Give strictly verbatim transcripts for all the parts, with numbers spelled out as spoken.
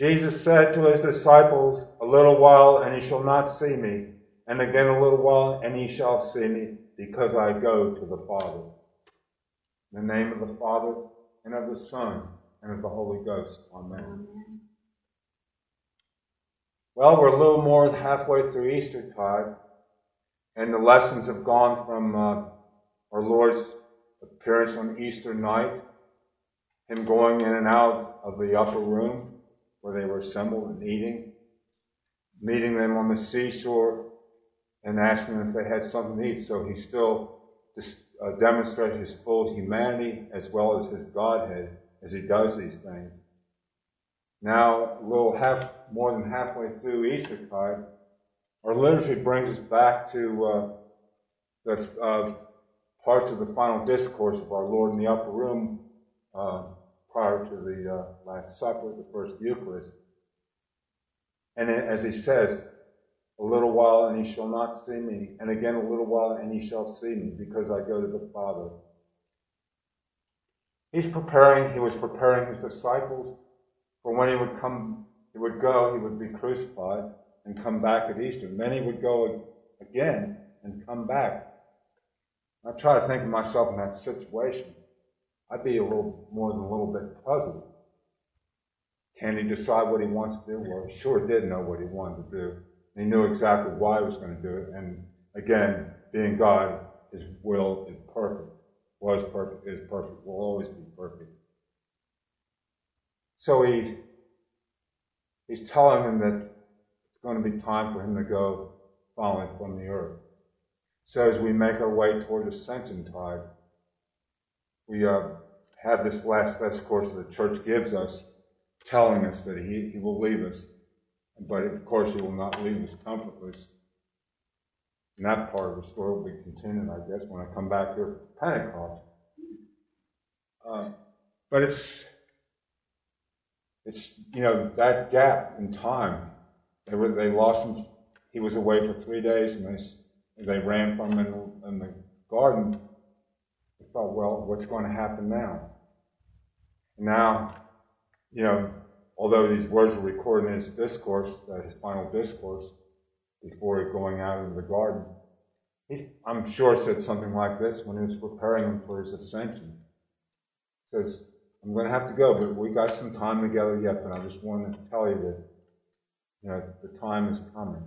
Jesus said to his disciples, "A little while, and ye shall not see me, and again a little while, and ye shall see me, because I go to the Father." In the name of the Father, and of the Son, and of the Holy Ghost. Amen. Amen. Well, we're a little more than halfway through Eastertide, and the lessons have gone from uh, our Lord's appearance on Easter night, him going in and out of the upper room where they were assembled and eating, meeting them on the seashore and asking them if they had something to eat. So he still just, uh, demonstrated his full humanity as well as his Godhead as he does these things. Now, a little half, more than halfway through Eastertide, our liturgy brings us back to uh, the uh, parts of the final discourse of our Lord in the upper room uh, prior to the uh, Last Supper, the first Eucharist. And as he says, "A little while and ye shall not see me, and again a little while and ye shall see me, because I go to the Father." He's preparing, he was preparing his disciples for when he would come, he would go, he would be crucified and come back at Easter. And then he would go again and come back. I try to think of myself in that situation. I'd be a little more than a little bit puzzled. Can he decide what he wants to do? Well, he sure did know what he wanted to do. He knew exactly why he was going to do it. And again, being God, his will is perfect. Was perfect, is perfect, will always be perfect. So he he's telling them that it's going to be time for him to go falling from the earth. So as we make our way toward Ascension Tide, we uh, have this last discourse that the church gives us, telling us that he, he will leave us. But of course, he will not leave us comfortless. And that part of the story will be continued, I guess, when I come back here for Pentecost. Uh, but it's, it's you know, that gap in time. They were they lost him. He was away for three days, and they they ran from him in, in the garden. They thought, well, what's going to happen now? Now, you know, although these words were recorded in his discourse, uh, his final discourse, before going out into the garden, he, I'm sure, said something like this when he was preparing him for his ascension. He says, "I'm going to have to go, but we got some time together yet, but I just wanted to tell you that, you know, the time is coming."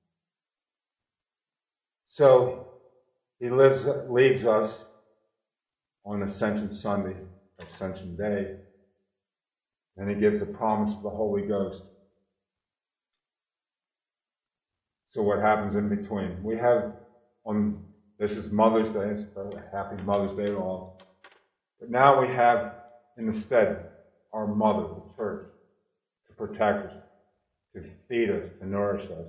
So he lives, leaves us on Ascension Sunday, Ascension Day, and he gives a promise of the Holy Ghost. So what happens in between? We have on, this is Mother's Day, so happy Mother's Day to all. But now we have instead our mother, the church, to protect us, to feed us, to nourish us.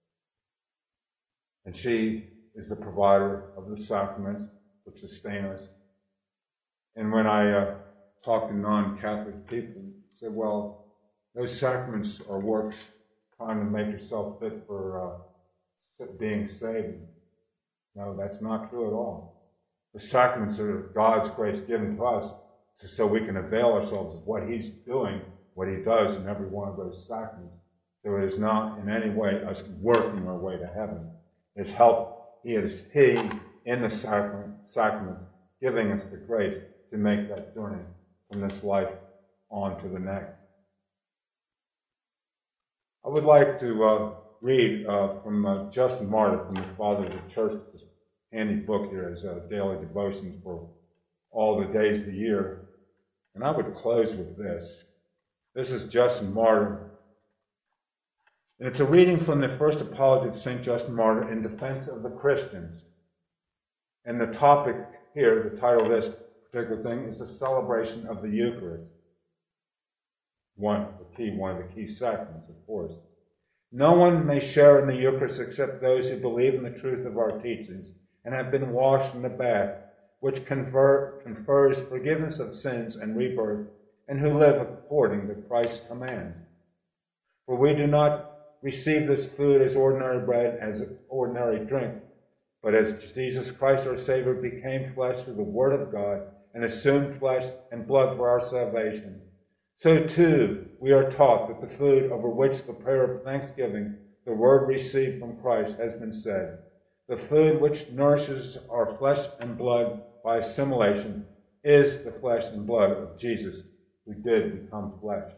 And she is the provider of the sacraments which sustain us. And when I uh, talk to non-Catholic people, say, well, those sacraments are works trying to make yourself fit for uh, being saved. No, that's not true at all. The sacraments are God's grace given to us so we can avail ourselves of what He's doing, what He does in every one of those sacraments. So it is not in any way us working our way to heaven. It's help. He is He in the sacrament, sacraments, giving us the grace to make that journey from this life on to the next. I would like to uh, read uh, from uh, Justin Martyr, from the Father of the Church, this handy book here as a daily devotions for all the days of the year. And I would close with this. This is Justin Martyr. And it's a reading from the first apology of Saint Justin Martyr in defense of the Christians. And the topic here, the title of this particular thing, is the celebration of the Eucharist. One, the key, one of the key sacraments, of course. No one may share in the Eucharist except those who believe in the truth of our teachings and have been washed in the bath, which confer, confers forgiveness of sins and rebirth, and who live according to Christ's command. For we do not receive this food as ordinary bread, as ordinary drink, but as Jesus Christ our Savior became flesh through the Word of God and assumed flesh and blood for our salvation. So too, we are taught that the food over which the prayer of thanksgiving, the word received from Christ, has been said, the food which nourishes our flesh and blood by assimilation, is the flesh and blood of Jesus, who did become flesh.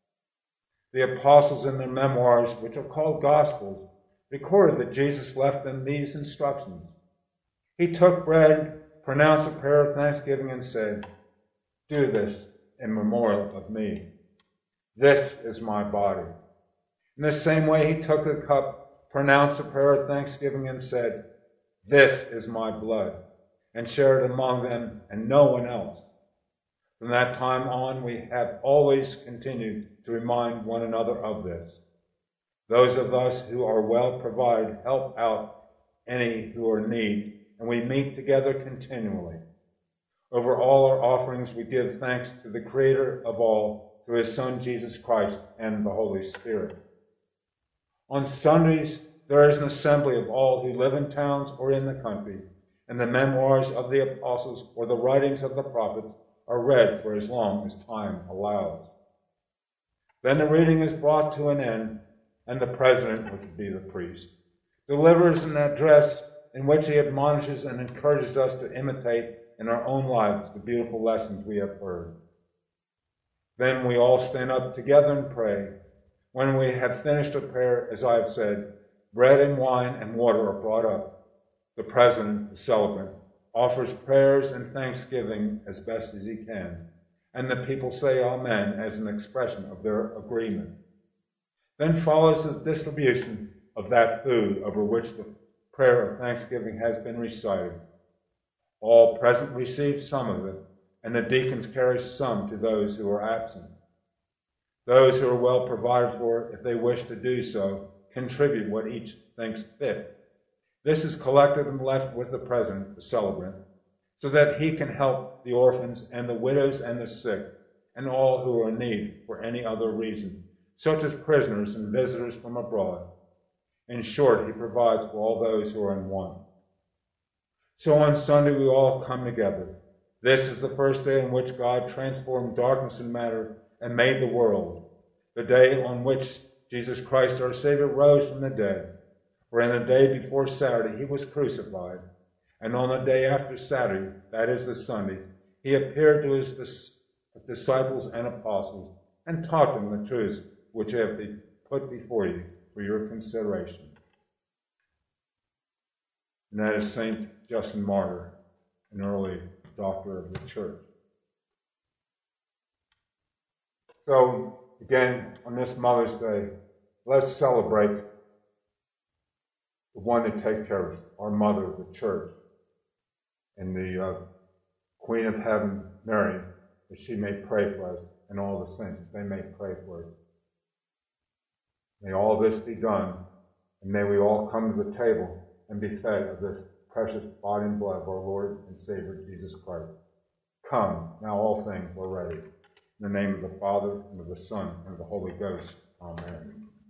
The apostles in their memoirs, which are called Gospels, recorded that Jesus left them these instructions. He took bread, pronounced a prayer of thanksgiving, and said, "Do this in memorial of me. This is my body." In the same way, he took a cup, pronounced a prayer of thanksgiving, and said, "This is my blood," and shared it among them and no one else. From that time on, we have always continued to remind one another of this. Those of us who are well provided help out any who are in need, and we meet together continually. Over all our offerings, we give thanks to the Creator of all, through his Son, Jesus Christ, and the Holy Spirit. On Sundays, there is an assembly of all who live in towns or in the country, and the memoirs of the apostles or the writings of the prophets are read for as long as time allows. Then the reading is brought to an end, and the president, which would be the priest, delivers an address in which he admonishes and encourages us to imitate in our own lives the beautiful lessons we have heard. Then we all stand up together and pray. When we have finished a prayer, as I have said, bread and wine and water are brought up. The president, the celebrant, offers prayers and thanksgiving as best as he can, and the people say Amen as an expression of their agreement. Then follows the distribution of that food over which the prayer of thanksgiving has been recited. All present receive some of it, and the deacons carry some to those who are absent. Those who are well provided for, if they wish to do so, contribute what each thinks fit. This is collected and left with the president, the celebrant, so that he can help the orphans and the widows and the sick, and all who are in need for any other reason, such as prisoners and visitors from abroad. In short, he provides for all those who are in want. So on Sunday we all come together. This is the first day on which God transformed darkness and matter and made the world, the day on which Jesus Christ our Savior rose from the dead. For in the day before Saturday he was crucified, and on the day after Saturday, that is the Sunday, he appeared to his disciples and apostles and taught them the truths which have been put before you for your consideration. And that is Saint Justin Martyr, an early doctor of the church. So, again, on this Mother's Day, let's celebrate the one that takes care of us, our mother, the church, and the uh, Queen of Heaven, Mary, that she may pray for us, and all the saints, that they may pray for us. May all this be done, and may we all come to the table and be fed of this precious body and blood of our Lord and Savior Jesus Christ. Come, now all things are ready. In the name of the Father, and of the Son, and of the Holy Ghost. Amen.